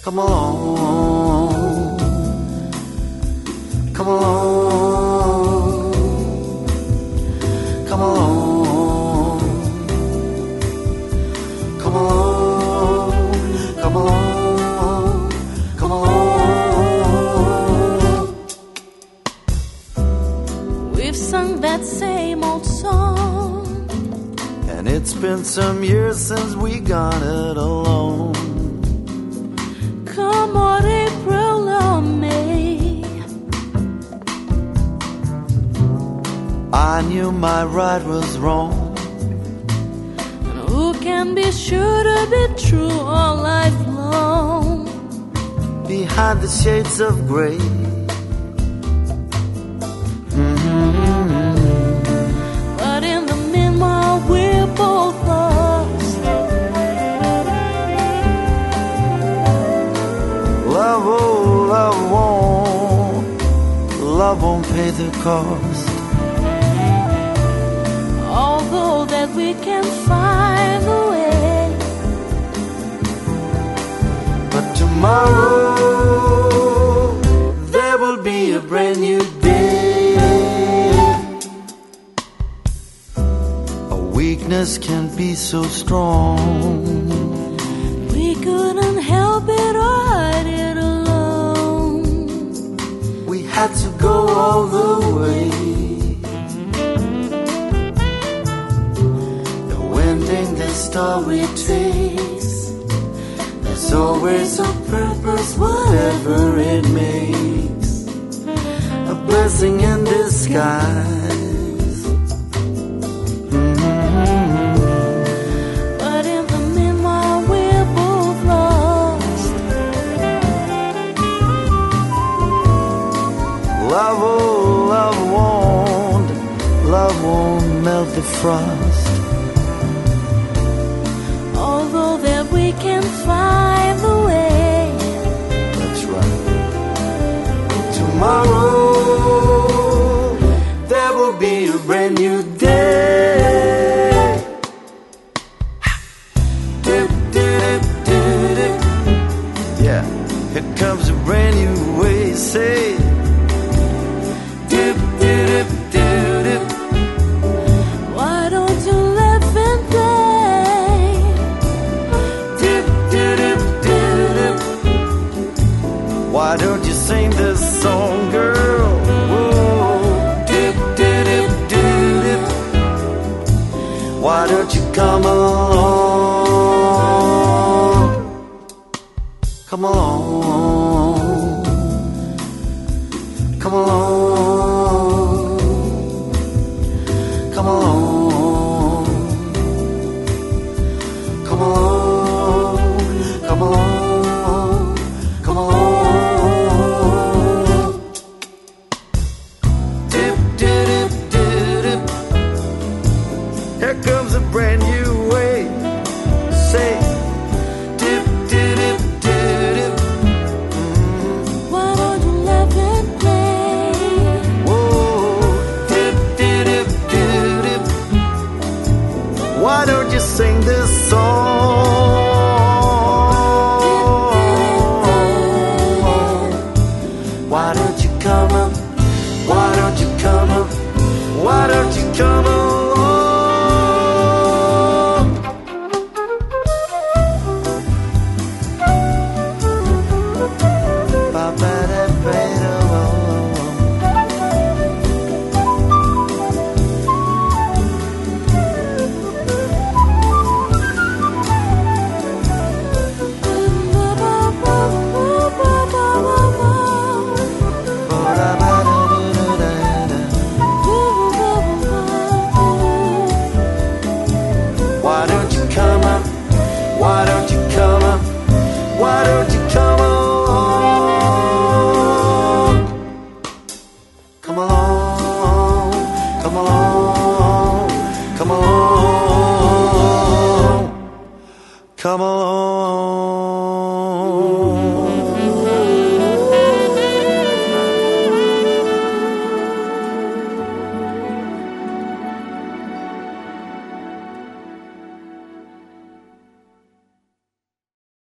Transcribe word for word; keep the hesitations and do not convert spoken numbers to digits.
Come along, come along, come along, come along, come along, come along. We've sung that same old song, and it's been some years since we got it alone. Come on, April or May, I knew my right was wrong, and who can be sure to be true all life long? Behind the shades of gray, mm-hmm. But in the meanwhile we're both lost. Love, oh, love won't, love won't pay the cost. Although that we can find a way, but tomorrow there will be a brand new day. A weakness can be so strong, we couldn't help it or hide it alone. we had to go all the way. Ending this story takes, there's always a purpose, whatever it makes. A blessing in disguise. Mm-hmm. But in the meanwhile we're both lost. Love, oh, love won't, love won't melt the frost. Although that we can find the way. That's right. Tomorrow there will be a brand new day. Dip, dip, dip, dip. Yeah, here comes a brand new way. Say, dip, dip, dip, dip. Why don't you laugh and play? Why don't you sing this song, girl? Whoa, dip, dip, dip, dip. Why don't you come along? Come along, come along.